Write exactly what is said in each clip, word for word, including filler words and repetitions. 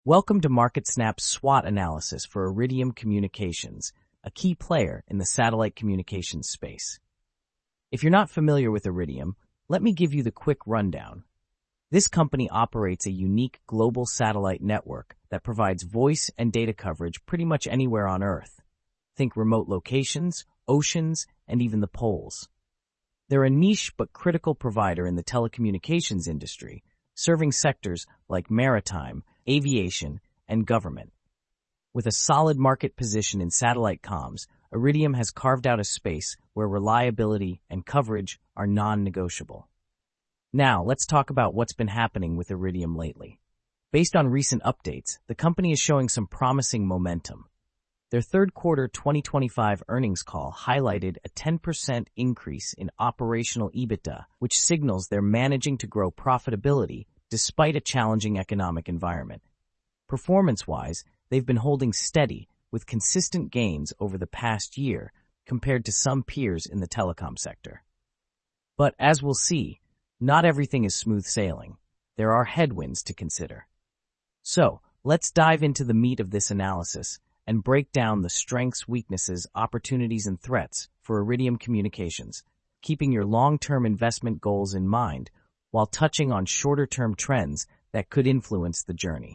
Welcome to MarketSnap's SWOT analysis for Iridium Communications, a key player in the satellite communications space. If you're not familiar with Iridium, let me give you the quick rundown. This company operates a unique global satellite network that provides voice and data coverage pretty much anywhere on Earth. Think remote locations, oceans, and even the poles. They're a niche but critical provider in the telecommunications industry, serving sectors like maritime, aviation, and government. With a solid market position in satellite comms, Iridium has carved out a space where reliability and coverage are non-negotiable. Now, let's talk about what's been happening with Iridium lately. Based on recent updates, the company is showing some promising momentum. Their third quarter twenty twenty-five earnings call highlighted a ten percent increase in operational EBITDA, which signals they're managing to grow profitability despite a challenging economic environment. Performance-wise, they've been holding steady with consistent gains over the past year compared to some peers in the telecom sector. But as we'll see, not everything is smooth sailing. There are headwinds to consider. So, let's dive into the meat of this analysis and break down the strengths, weaknesses, opportunities, and threats for Iridium Communications, keeping your long-term investment goals in mind while touching on shorter-term trends that could influence the journey.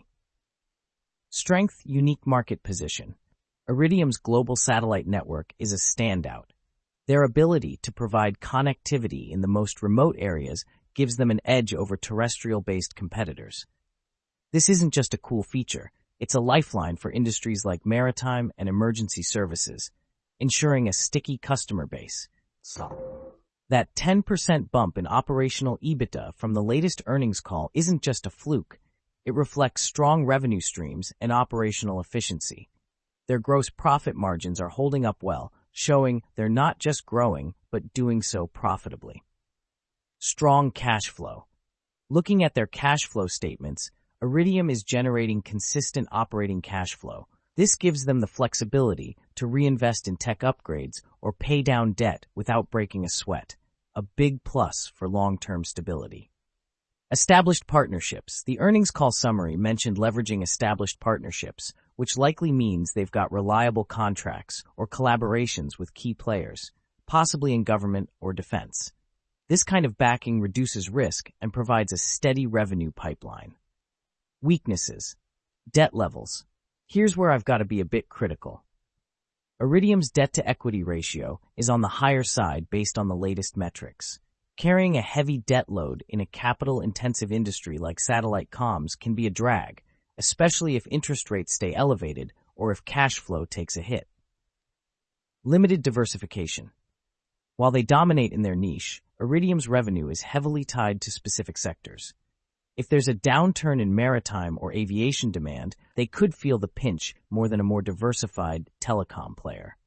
Strength, unique market position. Iridium's global satellite network is a standout. Their ability to provide connectivity in the most remote areas gives them an edge over terrestrial-based competitors. This isn't just a cool feature, it's a lifeline for industries like maritime and emergency services, ensuring a sticky customer base. That ten percent bump in operational EBITDA from the latest earnings call isn't just a fluke. It reflects strong revenue streams and operational efficiency. Their gross profit margins are holding up well, showing they're not just growing, but doing so profitably. Strong cash flow. Looking at their cash flow statements, Iridium is generating consistent operating cash flow. This gives them the flexibility to reinvest in tech upgrades or pay down debt without breaking a sweat, a big plus for long-term stability. Established partnerships. The earnings call summary mentioned leveraging established partnerships, which likely means they've got reliable contracts or collaborations with key players, possibly in government or defense. This kind of backing reduces risk and provides a steady revenue pipeline. Weaknesses. Debt levels. Here's where I've got to be a bit critical. Iridium's debt-to-equity ratio is on the higher side based on the latest metrics. Carrying a heavy debt load in a capital-intensive industry like satellite comms can be a drag, especially if interest rates stay elevated or if cash flow takes a hit. Limited diversification. While they dominate in their niche, Iridium's revenue is heavily tied to specific sectors. If there's a downturn in maritime or aviation demand, they could feel the pinch more than a more diversified telecom player.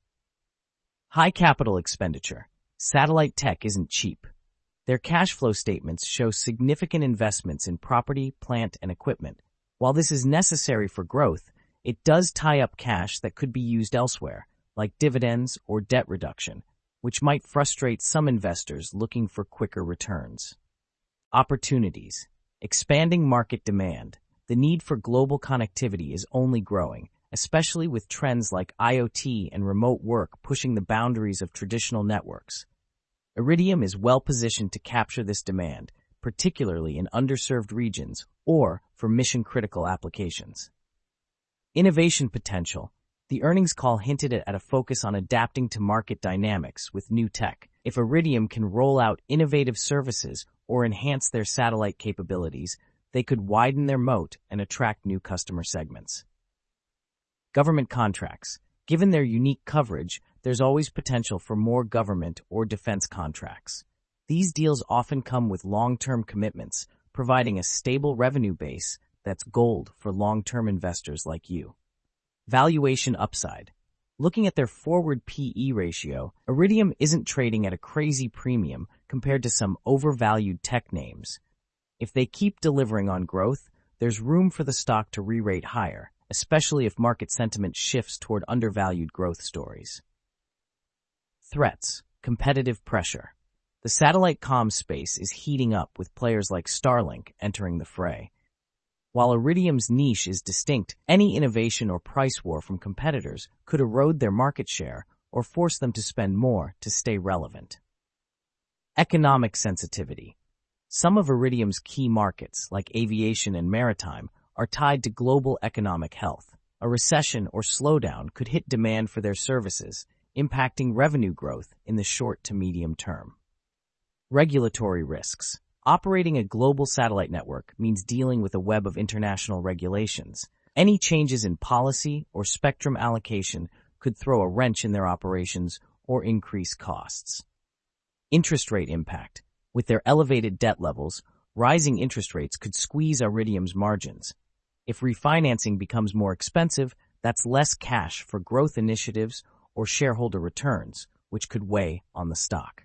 High capital expenditure. Satellite tech isn't cheap. Their cash flow statements show significant investments in property, plant, and equipment. While this is necessary for growth, it does tie up cash that could be used elsewhere, like dividends or debt reduction, which might frustrate some investors looking for quicker returns. Opportunities. Expanding market demand. The need for global connectivity is only growing, especially with trends like IoT and remote work pushing the boundaries of traditional networks. Iridium is well positioned to capture this demand, particularly in underserved regions or for mission-critical applications. Innovation potential. The earnings call hinted at a focus on adapting to market dynamics with new tech. If Iridium can roll out innovative services or enhance their satellite capabilities, they could widen their moat and attract new customer segments. Government contracts. Given their unique coverage, there's always potential for more government or defense contracts. These deals often come with long-term commitments, providing a stable revenue base that's gold for long-term investors like you. Valuation upside. Looking at their forward P E ratio, Iridium isn't trading at a crazy premium compared to some overvalued tech names. If they keep delivering on growth, there's room for the stock to re-rate higher, especially if market sentiment shifts toward undervalued growth stories. Threats. Competitive pressure. The satellite comm space is heating up with players like Starlink entering the fray. While Iridium's niche is distinct, any innovation or price war from competitors could erode their market share or force them to spend more to stay relevant. Economic sensitivity. Some of Iridium's key markets, like aviation and maritime, are tied to global economic health. A recession or slowdown could hit demand for their services, impacting revenue growth in the short to medium term. Regulatory risks. Operating a global satellite network means dealing with a web of international regulations. Any changes in policy or spectrum allocation could throw a wrench in their operations or increase costs. Interest rate impact. With their elevated debt levels, rising interest rates could squeeze Iridium's margins. If refinancing becomes more expensive, that's less cash for growth initiatives or shareholder returns, which could weigh on the stock.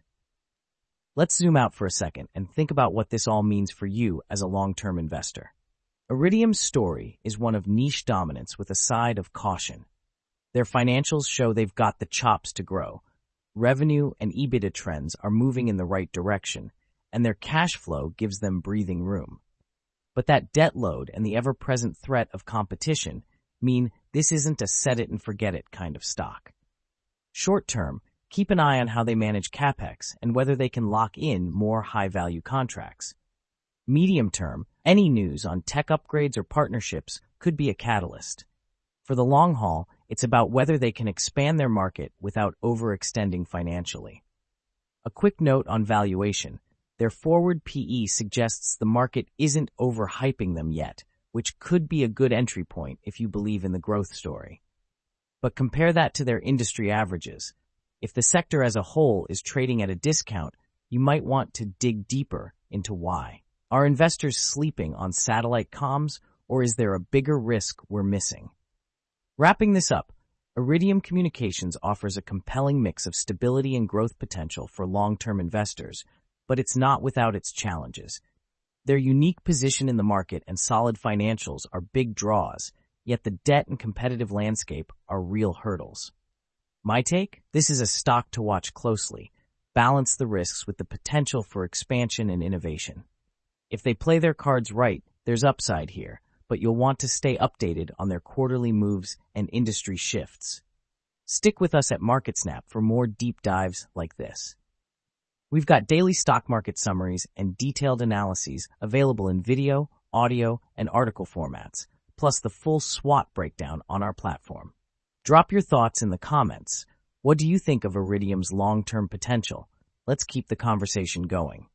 Let's zoom out for a second and think about what this all means for you as a long-term investor. Iridium's story is one of niche dominance with a side of caution. Their financials show they've got the chops to grow. Revenue and EBITDA trends are moving in the right direction, and their cash flow gives them breathing room. But that debt load and the ever-present threat of competition mean this isn't a set-it-and-forget-it kind of stock. Short-term, keep an eye on how they manage CapEx and whether they can lock in more high-value contracts. Medium-term, any news on tech upgrades or partnerships could be a catalyst. For the long haul, it's about whether they can expand their market without overextending financially. A quick note on valuation. Their forward P E suggests the market isn't overhyping them yet, which could be a good entry point if you believe in the growth story. But compare that to their industry averages. If the sector as a whole is trading at a discount, you might want to dig deeper into why. Are investors sleeping on satellite comms, or is there a bigger risk we're missing? Wrapping this up, Iridium Communications offers a compelling mix of stability and growth potential for long-term investors, but it's not without its challenges. Their unique position in the market and solid financials are big draws, yet the debt and competitive landscape are real hurdles. My take? This is a stock to watch closely. Balance the risks with the potential for expansion and innovation. If they play their cards right, there's upside here, but you'll want to stay updated on their quarterly moves and industry shifts. Stick with us at MarketSnap for more deep dives like this. We've got daily stock market summaries and detailed analyses available in video, audio, and article formats, plus the full SWOT breakdown on our platform. Drop your thoughts in the comments. What do you think of Iridium's long-term potential? Let's keep the conversation going.